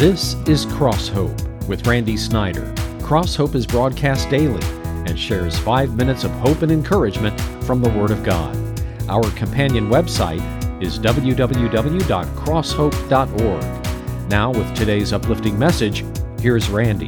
This is Cross Hope with Randy Snyder. Cross Hope is broadcast daily and shares 5 minutes of hope and encouragement from the Word of God. Our companion website is www.crosshope.org. Now, with today's uplifting message, here's Randy.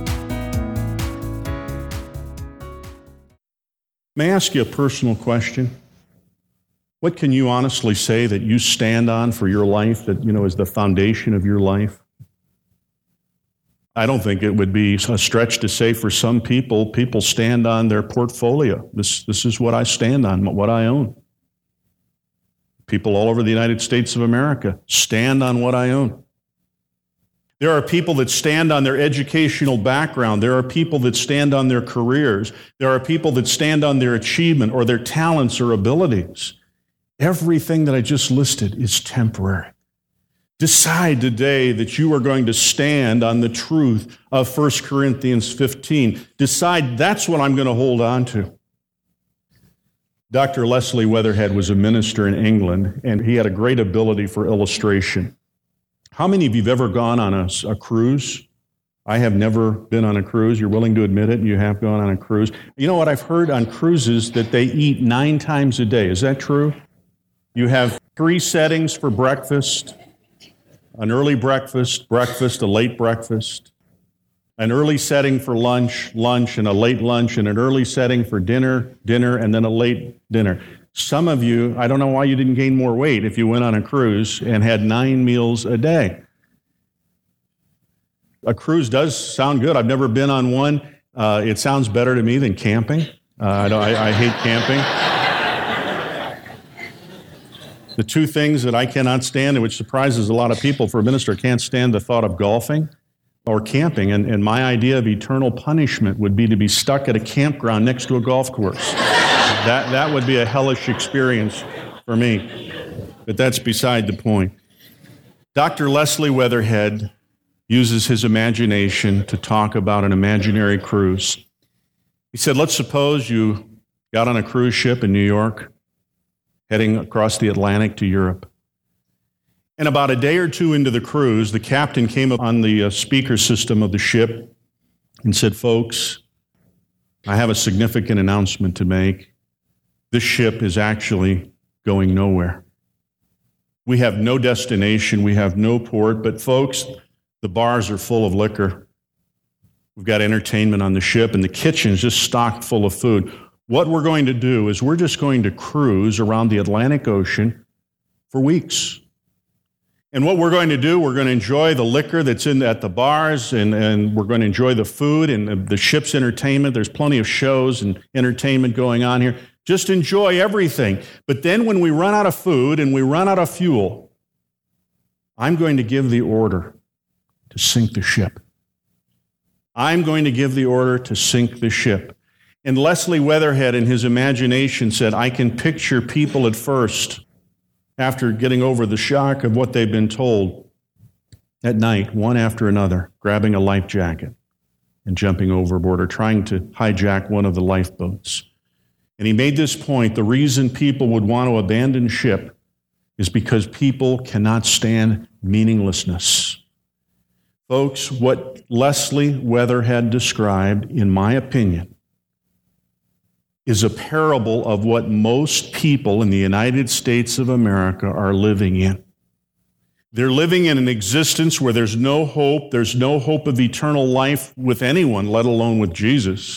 May I ask you a personal question? What can you honestly say that you stand on for your life that, is the foundation of your life? I don't think it would be a stretch to say for some people stand on their portfolio. This is what I stand on, what I own. People all over the United States of America stand on what I own. There are people that stand on their educational background. There are people that stand on their careers. There are people that stand on their achievement or their talents or abilities. Everything that I just listed is temporary. Decide today that you are going to stand on the truth of 1 Corinthians 15. Decide that's what I'm going to hold on to. Dr. Leslie Weatherhead was a minister in England, and he had a great ability for illustration. How many of you have ever gone on a cruise? I have never been on a cruise. You're willing to admit it, you have gone on a cruise. You know what I've heard on cruises? That they eat 9 times a day. Is that true? You have 3 settings for breakfast. An early breakfast, a late breakfast, an early setting for lunch, and a late lunch, and an early setting for dinner, and then a late dinner. Some of you, I don't know why you didn't gain more weight if you went on a cruise and had 9 meals a day. A cruise does sound good. I've never been on one. It sounds better to me than camping. I hate camping. The 2 things that I cannot stand, and which surprises a lot of people, for a minister, can't stand the thought of golfing or camping. And my idea of eternal punishment would be to be stuck at a campground next to a golf course. That would be a hellish experience for me. But that's beside the point. Dr. Leslie Weatherhead uses his imagination to talk about an imaginary cruise. He said, let's suppose you got on a cruise ship in New York, heading across the Atlantic to Europe. And about a day or 2 into the cruise, the captain came up on the speaker system of the ship and said, folks, I have a significant announcement to make. This ship is actually going nowhere. We have no destination, we have no port, but folks, the bars are full of liquor. We've got entertainment on the ship, and the kitchen's just stocked full of food. What we're going to do is we're just going to cruise around the Atlantic Ocean for weeks. And what we're going to do, we're going to enjoy the liquor that's at the bars, and we're going to enjoy the food and the ship's entertainment. There's plenty of shows and entertainment going on here. Just enjoy everything. But then when we run out of food and we run out of fuel, I'm going to give the order to sink the ship. I'm going to give the order to sink the ship. And Leslie Weatherhead, in his imagination, said, I can picture people at first, after getting over the shock of what they've been told, at night, one after another, grabbing a life jacket and jumping overboard or trying to hijack one of the lifeboats. And he made this point, the reason people would want to abandon ship is because people cannot stand meaninglessness. Folks, what Leslie Weatherhead described, in my opinion, is a parable of what most people in the United States of America are living in. They're living in an existence where there's no hope of eternal life with anyone, let alone with Jesus.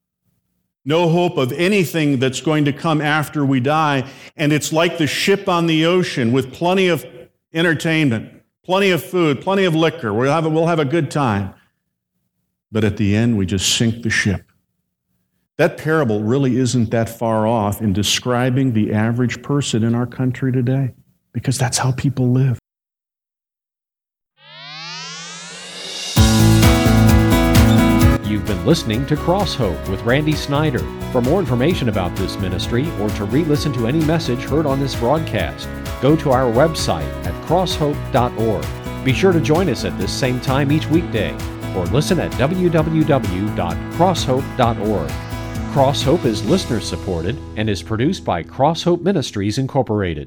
No hope of anything that's going to come after we die, and it's like the ship on the ocean with plenty of entertainment, plenty of food, plenty of liquor. We'll have a good time. But at the end, we just sink the ship. That parable really isn't that far off in describing the average person in our country today, because that's how people live. You've been listening to Cross Hope with Randy Snyder. For more information about this ministry or to re-listen to any message heard on this broadcast, go to our website at crosshope.org. Be sure to join us at this same time each weekday, or listen at www.crosshope.org. Cross Hope is listener-supported and is produced by Cross Hope Ministries, Incorporated.